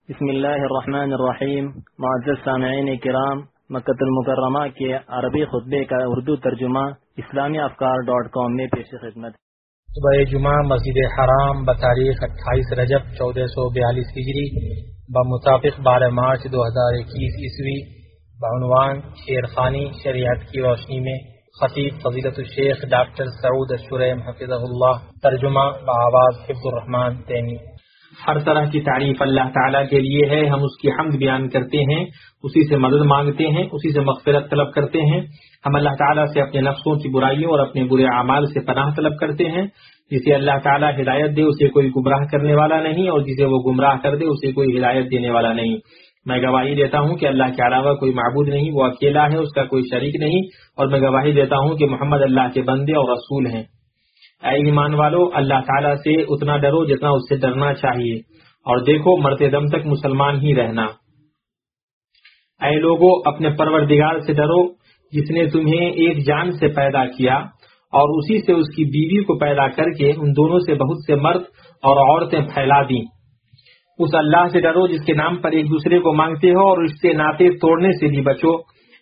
بسم اللہ الرحمن الرحیم۔ معزز سامعین کرام، مکۃ المکرمہ کے عربی خطبے کا اردو ترجمہ اسلامیافکار.com میں پیش خدمت۔ صبح جمعہ مسجد حرام بتاریخ 28 رجب 1442 ہجری بمطابق 12 مارچ 2021 عیسوی بعنوان شیرخانی شریعت کی روشنی میں خطیب فضیلت الشیخ ڈاکٹر سعود الشریم حفظہ اللہ۔ ترجمہ بآواز حفظ الرحمان تیمی۔ ہر طرح کی تعریف اللہ تعالیٰ کے لیے ہے، ہم اس کی حمد بیان کرتے ہیں، اسی سے مدد مانگتے ہیں، اسی سے مغفرت طلب کرتے ہیں۔ ہم اللہ تعالیٰ سے اپنے نفسوں کی برائیوں اور اپنے برے اعمال سے پناہ طلب کرتے ہیں۔ جسے اللہ تعالیٰ ہدایت دے اسے کوئی گمراہ کرنے والا نہیں، اور جسے وہ گمراہ کر دے اسے کوئی ہدایت دینے والا نہیں۔ میں گواہی دیتا ہوں کہ اللہ کے علاوہ کوئی معبود نہیں، وہ اکیلا ہے، اس کا کوئی شریک نہیں، اور میں گواہی دیتا ہوں کہ محمد اللہ کے بندے اور رسول ہیں۔ اے ایمان والو، اللہ تعالیٰ سے اتنا ڈرو جتنا اس سے ڈرنا چاہیے، اور دیکھو مرتے دم تک مسلمان ہی رہنا۔ اے لوگو، اپنے پروردگار سے ڈرو جس نے تمہیں ایک جان سے پیدا کیا اور اسی سے اس کی بیوی کو پیدا کر کے ان دونوں سے بہت سے مرد اور عورتیں پھیلا دیں۔ اس اللہ سے ڈرو جس کے نام پر ایک دوسرے کو مانگتے ہو، اور اس سے ناطے توڑنے سے بھی بچو۔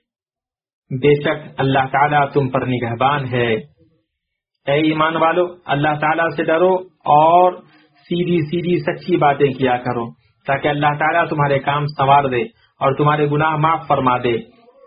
بے شک اللہ تعالیٰ تم پر نگہبان ہے۔ اے ایمان والو، اللہ تعالیٰ سے ڈرو اور سیدھی سیدھی سچی باتیں کیا کرو، تاکہ اللہ تعالیٰ تمہارے کام سنوار دے اور تمہارے گناہ معاف فرما دے۔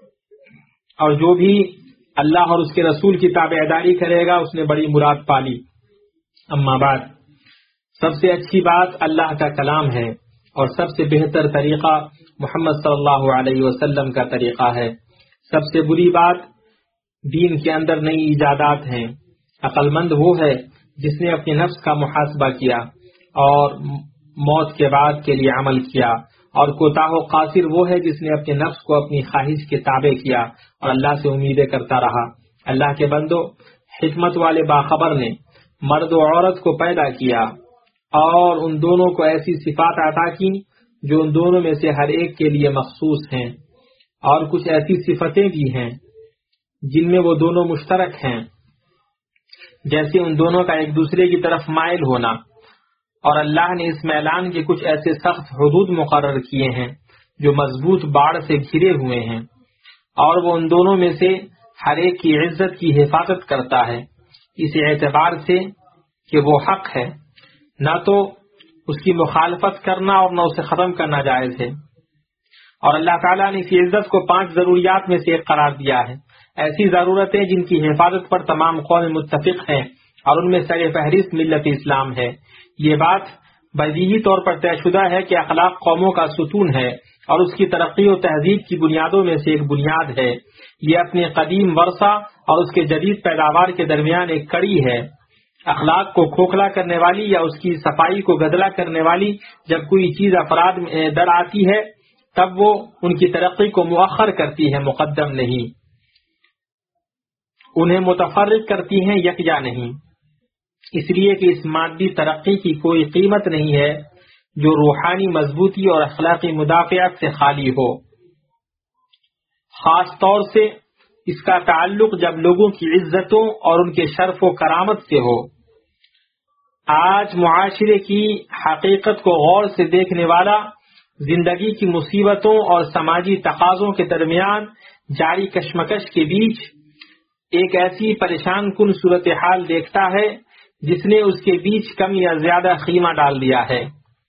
اور جو بھی اللہ اور اس کے رسول کی تابعداری کرے گا اس نے بڑی مراد پالی۔ اما بعد، سب سے اچھی بات اللہ کا کلام ہے، اور سب سے بہتر طریقہ محمد صلی اللہ علیہ وسلم کا طریقہ ہے۔ سب سے بری بات دین کے اندر نئی ایجادات ہیں۔ عقل مند وہ ہے جس نے اپنے نفس کا محاسبہ کیا اور موت کے بعد کے لیے عمل کیا، اور کوتاہ و قاصر وہ ہے جس نے اپنے نفس کو اپنی خواہش کے تابع کیا اور اللہ سے امیدیں کرتا رہا۔ اللہ کے بندو، حکمت والے باخبر نے مرد و عورت کو پیدا کیا اور ان دونوں کو ایسی صفات عطا کی جو ان دونوں میں سے ہر ایک کے لیے مخصوص ہیں، اور کچھ ایسی صفتیں بھی ہیں جن میں وہ دونوں مشترک ہیں، جیسے ان دونوں کا ایک دوسرے کی طرف مائل ہونا۔ اور اللہ نے اس میلان کے کچھ ایسے سخت حدود مقرر کیے ہیں جو مضبوط باڑ سے گھرے ہوئے ہیں، اور وہ ان دونوں میں سے ہر ایک کی عزت کی حفاظت کرتا ہے، اس اعتبار سے کہ وہ حق ہے، نہ تو اس کی مخالفت کرنا اور نہ اسے ختم کرنا جائز ہے۔ اور اللہ تعالیٰ نے اس عزت کو 5 ضروریات میں سے ایک قرار دیا ہے، ایسی ضرورتیں جن کی حفاظت پر تمام قوم متفق ہیں، اور ان میں سر فہرست ملت اسلام ہے۔ یہ بات بدیہی طور پر طے شدہ ہے کہ اخلاق قوموں کا ستون ہے، اور اس کی ترقی و تہذیب کی بنیادوں میں سے ایک بنیاد ہے۔ یہ اپنے قدیم ورثہ اور اس کے جدید پیداوار کے درمیان ایک کڑی ہے۔ اخلاق کو کھوکھلا کرنے والی یا اس کی صفائی کو گدلا کرنے والی جب کوئی چیز افراد میں در آتی ہے تب وہ ان کی ترقی کو مؤخر کرتی ہے، مقدم نہیں، انہیں متفرق کرتی ہیں، یکجا نہیں۔ اس لیے کہ اس مادی ترقی کی کوئی قیمت نہیں ہے جو روحانی مضبوطی اور اخلاقی مدافعت سے خالی ہو۔ خاص طور سے اس کا تعلق جب لوگوں کی عزتوں اور ان کے شرف و کرامت سے ہو۔ آج معاشرے کی حقیقت کو غور سے دیکھنے والا زندگی کی مصیبتوں اور سماجی تقاضوں کے درمیان جاری کشمکش کے بیچ ایک ایسی پریشان کن صورتحال دیکھتا ہے جس نے اس کے بیچ کم یا زیادہ خیمہ ڈال دیا ہے۔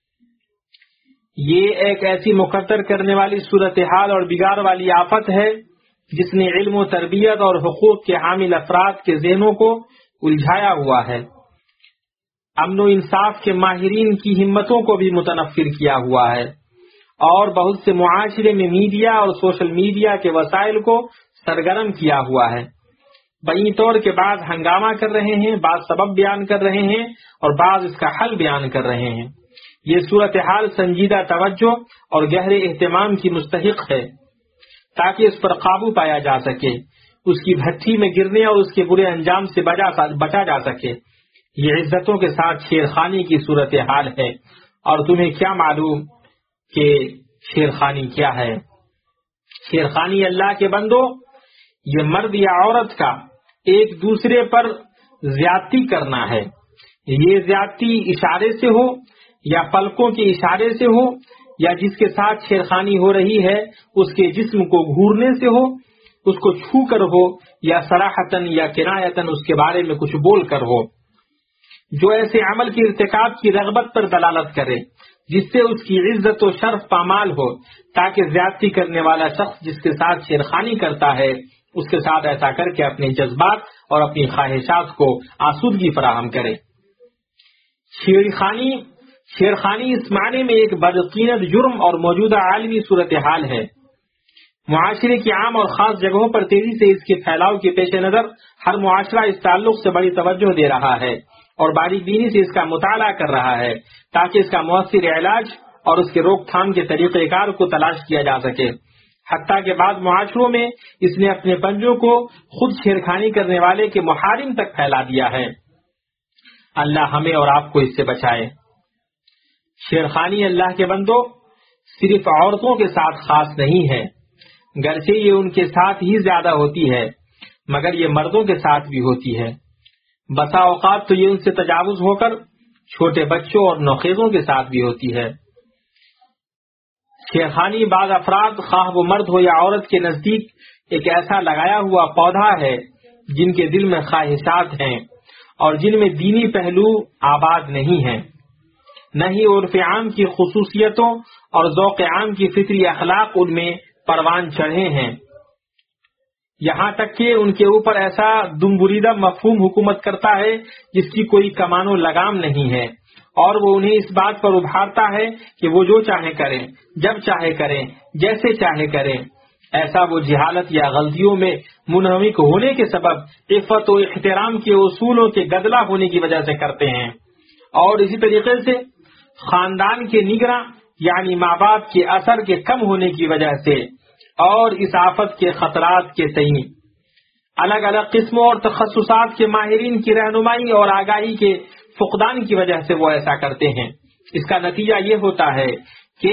یہ ایک ایسی مقدر کرنے والی صورتحال اور بگاڑ والی آفت ہے جس نے علم و تربیت اور حقوق کے حامل افراد کے ذہنوں کو الجھایا ہوا ہے، امن و انصاف کے ماہرین کی ہمتوں کو بھی متنفر کیا ہوا ہے، اور بہت سے معاشرے میں میڈیا اور سوشل میڈیا کے وسائل کو سرگرم کیا ہوا ہے۔ بئی طور کے بعض ہنگامہ کر رہے ہیں، بعض سبب بیان کر رہے ہیں، اور بعض اس کا حل بیان کر رہے ہیں۔ یہ صورتحال سنجیدہ توجہ اور گہرے اہتمام کی مستحق ہے تاکہ اس پر قابو پایا جا سکے، اس کی بھٹی میں گرنے اور اس کے برے انجام سے بچا جا سکے۔ یہ عزتوں کے ساتھ شیرخانی کی صورتحال ہے، اور تمہیں کیا معلوم کہ شیرخانی کیا ہے؟ شیرخانی اللہ کے بندو، یہ مرد یا عورت کا ایک دوسرے پر زیادتی کرنا ہے۔ یہ زیادتی اشارے سے ہو یا پلکوں کے اشارے سے ہو یا جس کے ساتھ چھیڑخانی ہو رہی ہے اس کے جسم کو گھورنے سے ہو، اس کو چھو کر ہو، یا صراحتاً یا کنایتاً اس کے بارے میں کچھ بول کر ہو، جو ایسے عمل کے ارتکاب کی رغبت پر دلالت کرے جس سے اس کی عزت و شرف پامال ہو، تاکہ زیادتی کرنے والا شخص جس کے ساتھ چھیڑخانی کرتا ہے اس کے ساتھ ایسا کر کے اپنے جذبات اور اپنی خواہشات کو آسودگی فراہم کرے۔ چھیڑخانی اس معنی میں ایک بدقیمت جرم اور موجودہ عالمی صورتحال ہے۔ معاشرے کی عام اور خاص جگہوں پر تیزی سے اس کے پھیلاؤ کے پیش نظر ہر معاشرہ اس تعلق سے بڑی توجہ دے رہا ہے اور باریک بینی سے اس کا مطالعہ کر رہا ہے تاکہ اس کا مؤثر علاج اور اس کے روک تھام کے طریقہ کار کو تلاش کیا جا سکے۔ حتیٰ کہ بعض معاشروں میں اس نے اپنے پنجوں کو خود چھیڑخانی کرنے والے کے محارم تک پھیلا دیا ہے۔ اللہ ہمیں اور آپ کو اس سے بچائے۔ چھیڑخانی اللہ کے بندوں صرف عورتوں کے ساتھ خاص نہیں ہے، گرچہ یہ ان کے ساتھ ہی زیادہ ہوتی ہے، مگر یہ مردوں کے ساتھ بھی ہوتی ہے۔ بسا اوقات تو یہ ان سے تجاوز ہو کر چھوٹے بچوں اور نوخیزوں کے ساتھ بھی ہوتی ہے۔ چھیڑخانی بعض افراد، خواہ وہ مرد ہو یا عورت، کے نزدیک ایک ایسا لگایا ہوا پودا ہے جن کے دل میں خواہشات ہیں اور جن میں دینی پہلو آباد نہیں ہیں، نہ ہی عرف عام کی خصوصیتوں اور ذوق عام کی فطری اخلاق ان میں پروان چڑھے ہیں، یہاں تک کہ ان کے اوپر ایسا دم بریدہ مفہوم حکومت کرتا ہے جس کی کوئی کمان و لگام نہیں ہے، اور وہ انہیں اس بات پر ابھارتا ہے کہ وہ جو چاہے کریں، جب چاہے کریں، جیسے چاہے کریں۔ ایسا وہ جہالت یا غلطیوں میں منہمک ہونے کے سبب عفت و احترام کے اصولوں کے گدلا ہونے کی وجہ سے کرتے ہیں، اور اسی طریقے سے خاندان کے نگراں یعنی ماں باپ کے اثر کے کم ہونے کی وجہ سے اور اس آفت کے خطرات کے تئیں الگ الگ قسموں اور تخصصات کے ماہرین کی رہنمائی اور آگاہی کے فقدان کی وجہ سے وہ ایسا کرتے ہیں۔ اس کا نتیجہ یہ ہوتا ہے کہ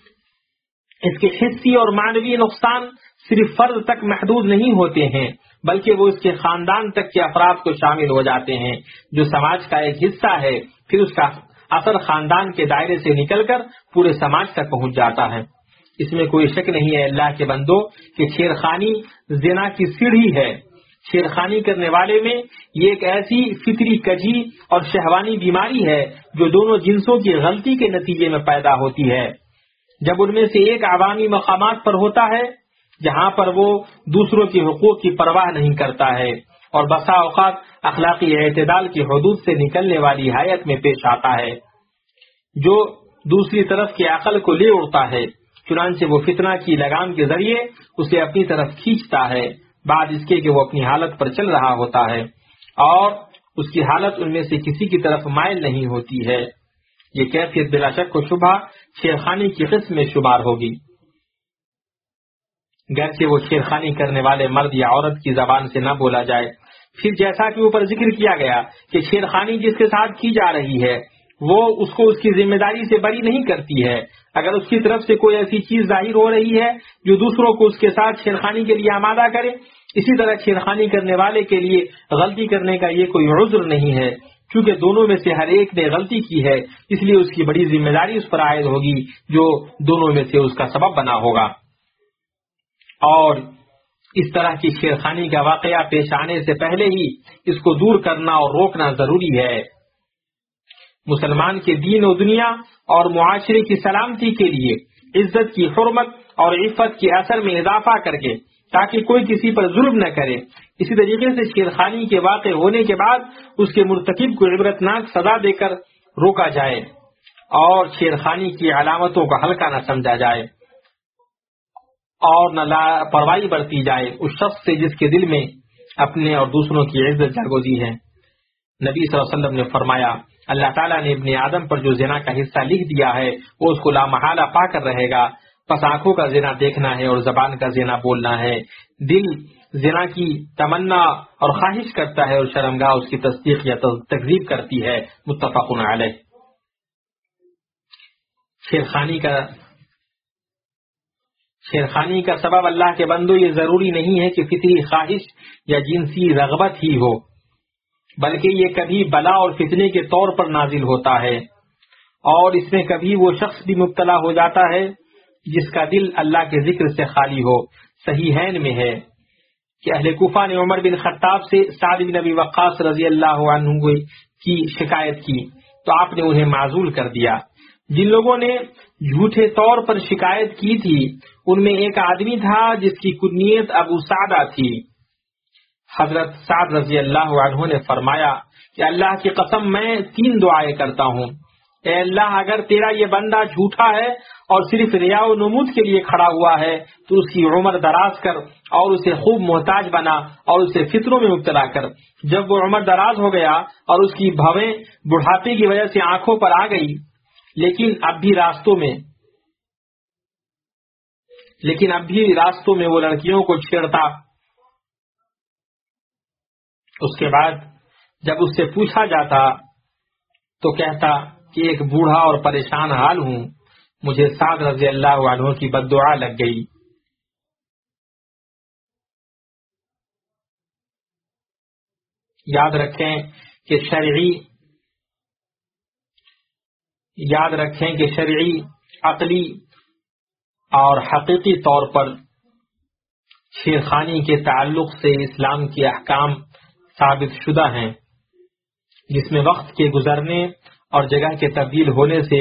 اس کے حسی اور معنوی نقصان صرف فرد تک محدود نہیں ہوتے ہیں، بلکہ وہ اس کے خاندان تک کے افراد کو شامل ہو جاتے ہیں، جو سماج کا ایک حصہ ہے۔ پھر اس کا اثر خاندان کے دائرے سے نکل کر پورے سماج تک پہنچ جاتا ہے۔ اس میں کوئی شک نہیں ہے اللہ کے بندوں کہ چھیڑخانی زنا کی سیڑھی ہے۔ چھیڑخانی کرنے والے میں یہ ایک ایسی فطری کجی اور شہوانی بیماری ہے جو دونوں جنسوں کی غلطی کے نتیجے میں پیدا ہوتی ہے۔ جب ان میں سے ایک عوامی مقامات پر ہوتا ہے جہاں پر وہ دوسروں کے حقوق کی پرواہ نہیں کرتا ہے اور بسا اوقات اخلاقی اعتدال کی حدود سے نکلنے والی حیت میں پیش آتا ہے، جو دوسری طرف کی عقل کو لے اڑتا ہے، چنانچہ وہ فتنہ کی لگام کے ذریعے اسے اپنی طرف کھینچتا ہے، بعد اس کے کہ وہ اپنی حالت پر چل رہا ہوتا ہے اور اس کی حالت ان میں سے کسی کی طرف مائل نہیں ہوتی ہے۔ یہ کیفیت بلا شک و شبہ چھیڑخانی کی قسم میں شمار ہوگی، گرچہ وہ چھیڑخانی کرنے والے مرد یا عورت کی زبان سے نہ بولا جائے۔ پھر جیسا کہ اوپر ذکر کیا گیا کہ چھیڑخانی جس کے ساتھ کی جا رہی ہے وہ اس کو اس کی ذمہ داری سے بری نہیں کرتی ہے۔ اگر اس کی طرف سے کوئی ایسی چیز ظاہر ہو رہی ہے جو دوسروں کو اس کے ساتھ چھیڑخانی کے لیے آمادہ کرے، اسی طرح چھیڑخانی کرنے والے کے لیے غلطی کرنے کا یہ کوئی عذر نہیں ہے، کیونکہ دونوں میں سے ہر ایک نے غلطی کی ہے، اس لیے اس کی بڑی ذمہ داری اس پر عائد ہوگی جو دونوں میں سے اس کا سبب بنا ہوگا۔ اور اس طرح کی چھیڑخانی کا واقعہ پیش آنے سے پہلے ہی اس کو دور کرنا اور روکنا ضروری ہے۔ مسلمان کے دین و دنیا اور معاشرے کی سلامتی کے لیے عزت کی حرمت اور عفت کے اثر میں اضافہ کر کے تاکہ کوئی کسی پر ظلم نہ کرے، اسی طریقے سے چھیڑخانی کے واقع ہونے کے بعد اس کے مرتکب کو عبرتناک سزا دے کر روکا جائے اور چھیڑخانی کی علامتوں کو ہلکا نہ سمجھا جائے اور نہ لاپرواہی برتی جائے اس شخص سے جس کے دل میں اپنے اور دوسروں کی عزت جاگوزی ہے۔ نبی صلی اللہ علیہ وسلم نے فرمایا، اللہ تعالیٰ نے ابن آدم پر جو زنا کا حصہ لکھ دیا ہے وہ اس کو لامحالہ پا کر رہے گا، پس آنکھوں کا زنا دیکھنا ہے اور زبان کا زنا بولنا ہے۔ دل زنا کی تمنا اور خواہش کرتا ہے اور شرمگاہ اس کی تصدیق یا تکذیب کرتی ہے۔ متفق علیہ۔ چھیڑخانی کا سبب اللہ کے بندو یہ ضروری نہیں ہے کہ فطری خواہش یا جنسی رغبت ہی ہو، بلکہ یہ کبھی بلا اور فتنے کے طور پر نازل ہوتا ہے۔ اور اس میں کبھی وہ شخص بھی مبتلا ہو جاتا ہے جس کا دل اللہ کے ذکر سے خالی ہو۔ صحیحین میں ہے کہ اہل کوفہ نے عمر بن خطاب سے سعد بن ابی وقاص رضی اللہ عنہ کی شکایت کی تو آپ نے انہیں معزول کر دیا۔ جن لوگوں نے جھوٹے طور پر شکایت کی تھی ان میں ایک آدمی تھا جس کی کنیت ابو سعدہ تھی۔ حضرت سعد رضی اللہ عنہ نے فرمایا کہ اللہ کی قسم میں 3 دعائیں کرتا ہوں، اے اللہ اگر تیرا یہ بندہ جھوٹا ہے اور صرف ریا و نمود کے لیے کھڑا ہوا ہے تو اس کی عمر دراز کر اور اسے خوب محتاج بنا اور اسے فطروں میں مبتلا کر۔ جب وہ عمر دراز ہو گیا اور اس کی بھویں بڑھاپے کی وجہ سے آنکھوں پر آ گئی لیکن اب بھی راستوں میں وہ لڑکیوں کو چھیڑتا۔ اس کے بعد جب اس سے پوچھا جاتا تو کہتا کہ ایک بوڑھا اور پریشان حال ہوں، مجھے سعد رضی اللہ عنہ کی بد دعا لگ گئی۔ یاد رکھیں کہ شرعی، عقلی اور حقیقی طور پر چھیڑخانی کے تعلق سے اسلام کے احکام ثابت شدہ ہیں، جس میں وقت کے گزرنے اور جگہ کے تبدیل ہونے سے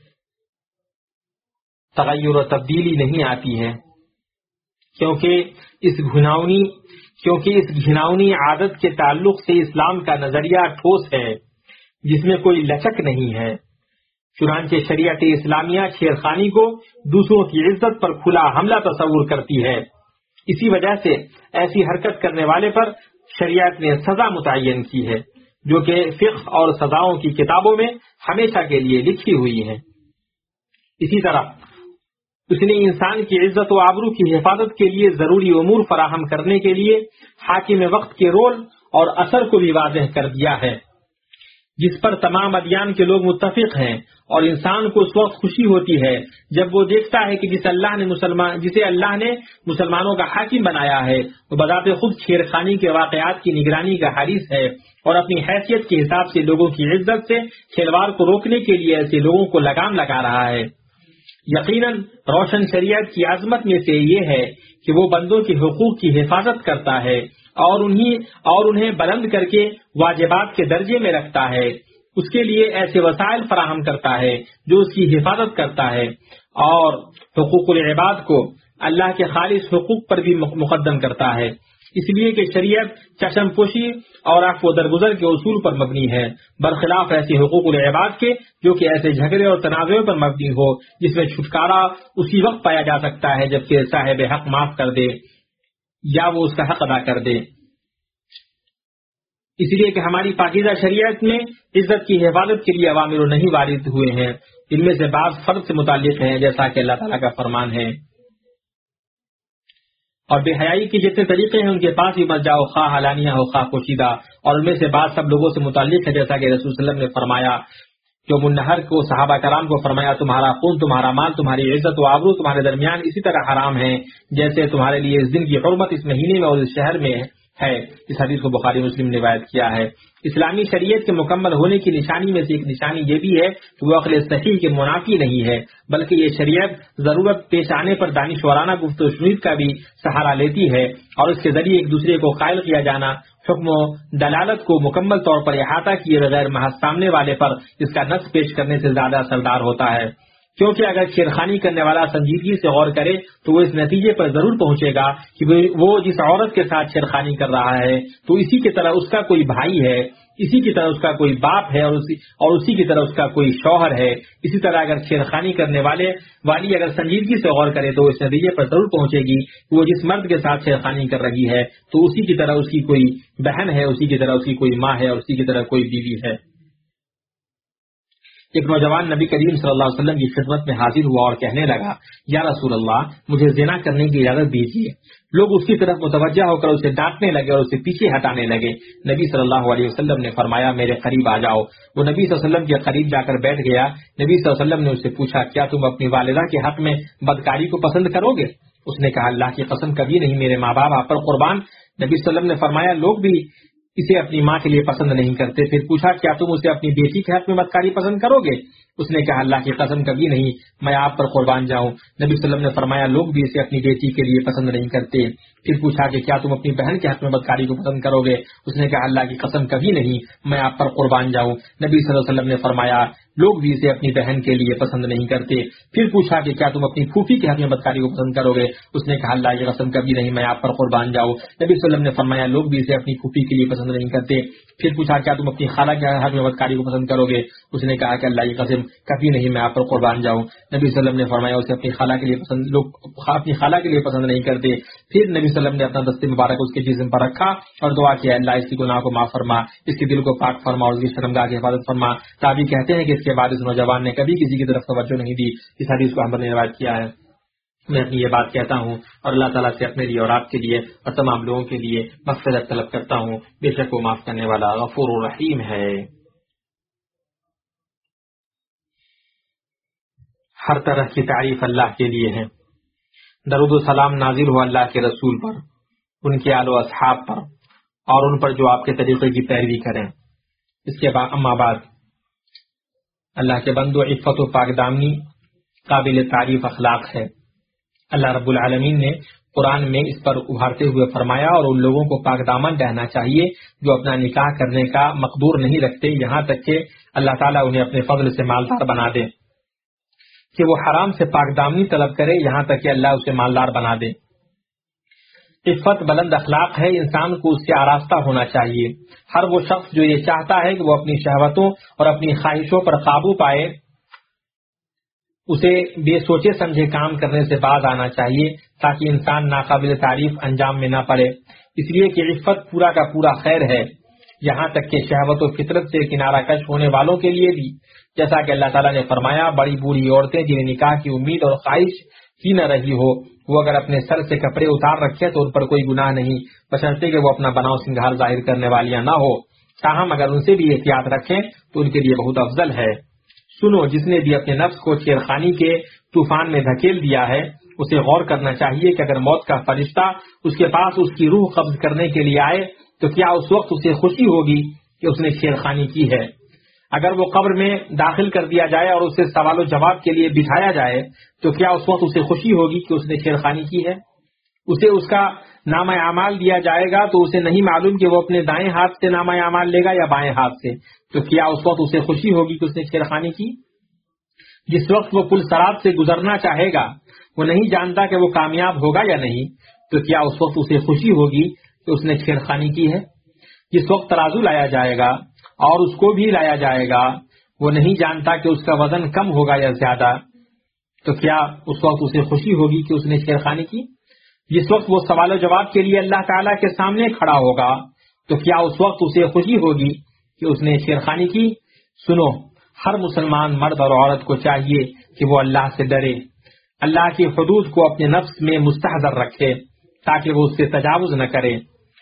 تغیر و تبدیلی نہیں آتی ہے، کیونکہ اس گھناؤنی عادت کے تعلق سے اسلام کا نظریہ ٹھوس ہے جس میں کوئی لچک نہیں ہے۔ چنانچہ شریعت اسلامیہ چھیڑخانی کو دوسروں کی عزت پر کھلا حملہ تصور کرتی ہے۔ اسی وجہ سے ایسی حرکت کرنے والے پر شریعت نے سزا متعین کی ہے جو کہ فقہ اور سزاؤں کی کتابوں میں ہمیشہ کے لیے لکھی ہوئی ہے۔ اسی طرح اس نے انسان کی عزت و آبرو کی حفاظت کے لیے ضروری امور فراہم کرنے کے لیے حاکم وقت کے رول اور اثر کو بھی واضح کر دیا ہے، جس پر تمام ادیان کے لوگ متفق ہیں، اور انسان کو اس وقت خوشی ہوتی ہے جب وہ دیکھتا ہے کہ جسے اللہ نے مسلمانوں کا حاکم بنایا ہے وہ بذات خود چھیڑخانی کے واقعات کی نگرانی کا حریص ہے اور اپنی حیثیت کے حساب سے لوگوں کی عزت سے کھلواڑ کو روکنے کے لیے ایسے لوگوں کو لگام لگا رہا ہے۔ یقیناً روشن شریعت کی عظمت میں سے یہ ہے کہ وہ بندوں کے حقوق کی حفاظت کرتا ہے اور انہیں بلند کر کے واجبات کے درجے میں رکھتا ہے، اس کے لیے ایسے وسائل فراہم کرتا ہے جو اس کی حفاظت کرتا ہے، اور حقوق العباد کو اللہ کے خالص حقوق پر بھی مقدم کرتا ہے، اس لیے کہ شریعت چشم پوشی اور عفو و درگزر کے اصول پر مبنی ہے، برخلاف ایسے حقوق العباد کے جو کہ ایسے جھگڑے اور تنازعوں پر مبنی ہو جس میں چھٹکارا اسی وقت پایا جا سکتا ہے جبکہ صاحب حق معاف کر دے یا وہ اس کا حق ادا کر دے۔ اس لیے کہ ہماری پاکیزہ شریعت میں عزت کی حفاظت کے لیے اوامر نہیں وارد ہوئے ہیں، ان میں سے بعض فرد سے متعلق ہیں جیسا کہ اللہ تعالیٰ کا فرمان ہے، اور بے حیائی کے جتنے طریقے ہیں ان کے پاس بھی مت جاؤ، خواہ علانیہ ہو خواہ پوشیدہ، اور ان میں سے بعض سب لوگوں سے متعلق ہے جیسا کہ رسول صلی اللہ علیہ وسلم نے فرمایا، یوم النحر کو صحابہ کرام کو فرمایا تمہارا خون، تمہارا مال، تمہاری عزت و آبرو تمہارے درمیان اسی طرح حرام ہے جیسے تمہارے لیے اس دن کی حرمت اس مہینے میں اور اس شہر میں ہے۔ اس حدیث کو بخاری مسلم نے روایت کیا ہے۔ اسلامی شریعت کے مکمل ہونے کی نشانی میں سے ایک نشانی یہ بھی ہے کہ وہ عقل صحیح کے منافی نہیں ہے، بلکہ یہ شریعت ضرورت پیش آنے پر دانشورانہ گفت و شنید کا بھی سہارا لیتی ہے، اور اس کے ذریعے ایک دوسرے کو قائل کیا جانا، حکم و دلالت کو مکمل طور پر احاطہ کیے بغیر محض سامنے والے پر اس کا نص پیش کرنے سے زیادہ اثردار ہوتا ہے، کیونکہ اگر چھیڑخانی کرنے والا سنجیدگی سے غور کرے تو وہ اس نتیجے پر ضرور پہنچے گا کہ وہ جس عورت کے ساتھ چھیڑخانی کر رہا ہے تو اسی کی طرح اس کا کوئی بھائی ہے، اسی کی طرح اس کا کوئی باپ ہے، اور اسی کی طرح اس کا کوئی شوہر ہے۔ اسی طرح اگر چھیڑخانی کرنے والی اگر سنجیدگی سے غور کرے تو اس نتیجے پر ضرور پہنچے گی کہ وہ جس مرد کے ساتھ چھیڑخانی کر رہی ہے تو اسی کی طرح اس کی کوئی بہن ہے، اسی کی طرح اس کی کوئی ماں ہے، اور اسی کی طرح کوئی بیوی ہے۔ ایک نوجوان نبی کریم صلی اللہ علیہ وسلم کی خدمت میں حاضر ہوا اور کہنے لگا، یا رسول اللہ مجھے زنا کرنے کی اجازت دیجیے۔ لوگ اس کی طرف متوجہ ہو کر اسے ڈانٹنے لگے اور اسے پیچھے ہٹانے لگے۔ نبی صلی اللہ علیہ وسلم نے فرمایا میرے قریب آ جاؤ۔ وہ نبی صلی اللہ علیہ وسلم کے قریب جا کر بیٹھ گیا۔ نبی صلی اللہ علیہ وسلم نے اس سے پوچھا، کیا تم اپنی والدہ کے حق میں بدکاری کو پسند کرو گے؟ اس نے کہا، اللہ کی قسم کبھی نہیں، میرے ماں باپ آپ پر قربان۔ نبی صلی اللہ علیہ وسلم نے فرمایا، لوگ بھی اسے اپنی ماں کے لیے پسند نہیں کرتے. پھر پوچھا کیا تم اسے اپنی بیٹی کے حق میں بدکاری پسند کرو گے؟ اس نے کہا اللہ کی قسم کبھی نہیں، میں آپ پر قربان جاؤں. نبی صلی اللہ علیہ وسلم نے فرمایا لوگ بھی اسے اپنی بیٹی کے لیے پسند نہیں کرتے. پھر پوچھا کہ کیا تم اپنی بہن کے حق میں بدکاری کو پسند کرو گے؟ اس نے کہا اللہ کی قسم کبھی نہیں، میں آپ پر قربان جاؤں. نبی صلی اللہ علیہ وسلم نے فرمایا لوگ بھی اسے اپنی بہن کے لیے پسند نہیں کرتے. پھر پوچھا کہ کیا تم اپنی پھوپھی کے حق میں بدکاری کو پسند کرو گے؟ اس نے کہا اللہ کی قسم کبھی نہیں، میں آپ پر قربان جاؤں. نبی صلی اللہ علیہ وسلم نے فرمایا لوگ بھی اسے اپنی پھوپھی کے لیے پسند نہیں کرتے. پھر پوچھا کیا تم اپنی خالہ کے حق میں بدکاری کو پسند کرو گے؟ اس نے کہا کہ اللہ کی قسم کبھی نہیں، میں آپ پر قربان جاؤں. نبی صلی اللہ علیہ وسلم نے فرمایا اسے اپنی خالہ کے لیے پسند، لوگ اپنی خالہ کے لیے پسند نہیں کرتے. پھر نبی صلی اللہ علیہ وسلم نے اپنا دست مبارک اس کے جسم پر رکھا اور دعا کیا اللہ اس کی گناہ کو معاف فرما، اس کے دل کو پاک فرما اور اس کی شرمگاہ کی حفاظت فرما. تابعی کہتے ہیں کہ اس کے بعد اس نوجوان نے کبھی کسی کی طرف توجہ نہیں دی. اس حدیث کو احمد نے روایت کیا ہے. میں اپنی یہ بات کہتا ہوں اور اللہ تعالیٰ سے اپنے لیے اور آپ کے لیے اور تمام لوگوں کے لیے مغفرت طلب کرتا ہوں. بے شک وہ معاف کرنے والا غفور الرحیم ہے. ہر طرح کی تعریف اللہ کے لیے ہے. درود و سلام نازل ہو اللہ کے رسول پر، ان کے آل و اصحاب پر اور ان پر جو آپ کے طریقے کی پیروی کریں. اس کے بعد اما بعد، اللہ کے بندو، عفت و پاک دامنی قابل تعریف اخلاق ہے. اللہ رب العالمین نے قرآن میں اس پر ابھارتے ہوئے فرمایا اور ان لوگوں کو پاک دامن رہنا چاہیے جو اپنا نکاح کرنے کا مقدور نہیں رکھتے یہاں تک کہ اللہ تعالیٰ انہیں اپنے فضل سے مالدار بنا دے، کہ وہ حرام سے پاک دامنی طلب کرے یہاں تک کہ اللہ اسے مالدار بنا دے. عفت بلند اخلاق ہے، انسان کو اس سے آراستہ ہونا چاہیے. ہر وہ شخص جو یہ چاہتا ہے کہ وہ اپنی شہوتوں اور اپنی خواہشوں پر قابو پائے، اسے بے سوچے سمجھے کام کرنے سے باز آنا چاہیے تاکہ انسان ناقابل تعریف انجام میں نہ پڑے. اس لیے کہ عفت پورا کا پورا خیر ہے، یہاں تک کہ شہوت و فطرت سے کنارہ کش ہونے والوں کے لیے بھی. جیسا کہ اللہ تعالیٰ نے فرمایا بڑی بوڑھی عورتیں جنہیں نکاح کی امید اور خواہش ہی نہ رہی ہو، وہ اگر اپنے سر سے کپڑے اتار رکھے تو ان پر کوئی گناہ نہیں، بشرطے کہ وہ اپنا بناؤ سنگھار ظاہر کرنے والیاں نہ ہو. تاہم اگر ان سے بھی احتیاط رکھیں تو ان کے لیے بہت افضل ہے. سنو، جس نے بھی اپنے نفس کو چھیڑخانی کے طوفان میں دھکیل دیا ہے اسے غور کرنا چاہیے کہ اگر موت کا فرشتہ اس کے پاس اس کی روح قبض کرنے کے لیے آئے تو کیا اس وقت اسے خوشی ہوگی کہ اس نے چھیڑخانی کی ہے؟ اگر وہ قبر میں داخل کر دیا جائے اور اسے سوال و جواب کے لیے بٹھایا جائے تو کیا اس وقت اسے خوشی ہوگی کہ اس نے چھیڑخانی کی ہے؟ اسے اس کا نامہ اعمال دیا جائے گا تو اسے نہیں معلوم کہ وہ اپنے دائیں ہاتھ سے نامہ اعمال لے گا یا بائیں ہاتھ سے، تو کیا اس وقت اسے خوشی ہوگی کہ اس نے چھیڑخانی کی؟ جس وقت وہ پل صراط سے گزرنا چاہے گا وہ نہیں جانتا کہ وہ کامیاب ہوگا یا نہیں، تو کیا اس وقت اسے خوشی ہوگی کہ اس نے چھیڑخانی کی ہے؟ جس وقت ترازو لایا جائے گا اور اس کو بھی لایا جائے گا وہ نہیں جانتا کہ اس کا وزن کم ہوگا یا زیادہ، تو کیا اس وقت اسے خوشی ہوگی کہ اس نے چھیڑخانی کی؟ جس وقت وہ سوال و جواب کے لیے اللہ تعالیٰ کے سامنے کھڑا ہوگا تو کیا اس وقت اسے خوشی ہوگی کہ اس نے چھیڑخانی کی؟ سنو، ہر مسلمان مرد اور عورت کو چاہیے کہ وہ اللہ سے ڈرے، اللہ کی حدود کو اپنے نفس میں مستحضر رکھے تاکہ وہ اس سے تجاوز نہ کرے.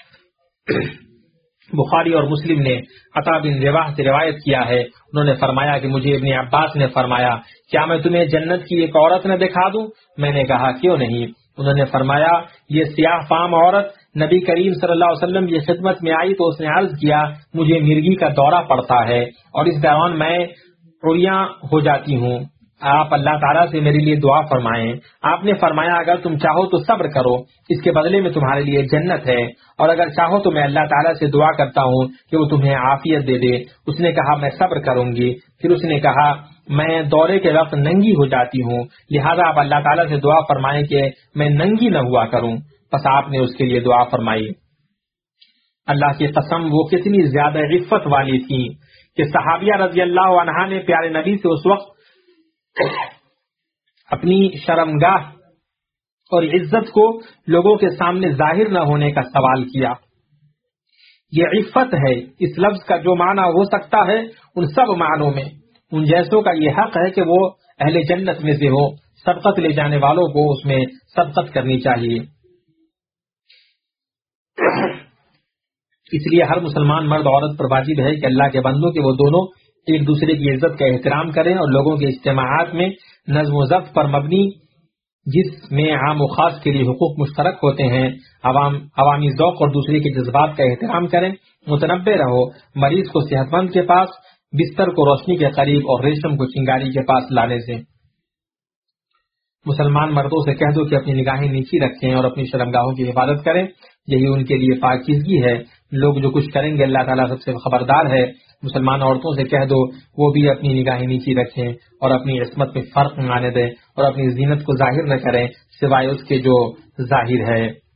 بخاری اور مسلم نے عطا بن رواح سے روایت کیا ہے، انہوں نے فرمایا کہ مجھے ابن عباس نے فرمایا کیا میں تمہیں جنت کی ایک عورت نہ دکھا دوں؟ میں نے کہا کیوں نہیں؟ انہوں نے فرمایا یہ سیاہ فام عورت نبی کریم صلی اللہ علیہ وسلم کی خدمت میں آئی تو اس نے عرض کیا مجھے مرگی کا دورہ پڑتا ہے اور اس دوران میں عریاں ہو جاتی ہوں، آپ اللہ تعالیٰ سے میرے لیے دعا فرمائیں. آپ نے فرمایا اگر تم چاہو تو صبر کرو، اس کے بدلے میں تمہارے لیے جنت ہے، اور اگر چاہو تو میں اللہ تعالیٰ سے دعا کرتا ہوں کہ وہ تمہیں عافیت دے دے. اس نے کہا میں صبر کروں گی. پھر اس نے کہا میں دورے کے وقت ننگی ہو جاتی ہوں، لہذا آپ اللہ تعالیٰ سے دعا فرمائیں کہ میں ننگی نہ ہوا کروں. بس آپ نے اس کے لیے دعا فرمائی. اللہ کی قسم وہ کتنی زیادہ عفت والی تھی کہ صحابیہ رضی اللہ عنہا نے پیارے نبی سے اس وقت اپنی شرمگاہ اور عزت کو لوگوں کے سامنے ظاہر نہ ہونے کا سوال کیا. یہ عفت ہے. اس لفظ کا جو معنی ہو سکتا ہے ان سب معنوں میں ان جیسوں کا یہ حق ہے کہ وہ اہل جنت میں سے ہو. سبقت لے جانے والوں کو اس میں سبقت کرنی چاہیے. اس لیے ہر مسلمان مرد عورت پر واجب ہے کہ اللہ کے بندوں کے وہ دونوں ایک دوسرے کی عزت کا احترام کریں اور لوگوں کے اجتماعات میں نظم و ضبط پر مبنی جس میں عام و خاص کے لیے حقوق مشترک ہوتے ہیں، عوامی ذوق اور دوسرے کے جذبات کا احترام کریں، متنبع رہو، مریض کو صحت مند کے پاس، بستر کو روشنی کے قریب اور ریشم کو چنگاری کے پاس لانے سے۔ مسلمان مردوں سے کہہ دو کہ اپنی نگاہیں نیچی رکھیں اور اپنی شرمگاہوں کی حفاظت کریں، یہی ان کے لیے پاکیزگی ہے۔ لوگ جو کچھ کریں گے اللہ تعالیٰ سب سے خبردار ہے۔ مسلمان عورتوں سے کہہ دو وہ بھی اپنی نگاہیں نیچی رکھیں اور اپنی عصمت میں فرق نہ آنے دیں اور اپنی زینت کو ظاہر نہ کریں سوائے اس کے جو ظاہر ہے۔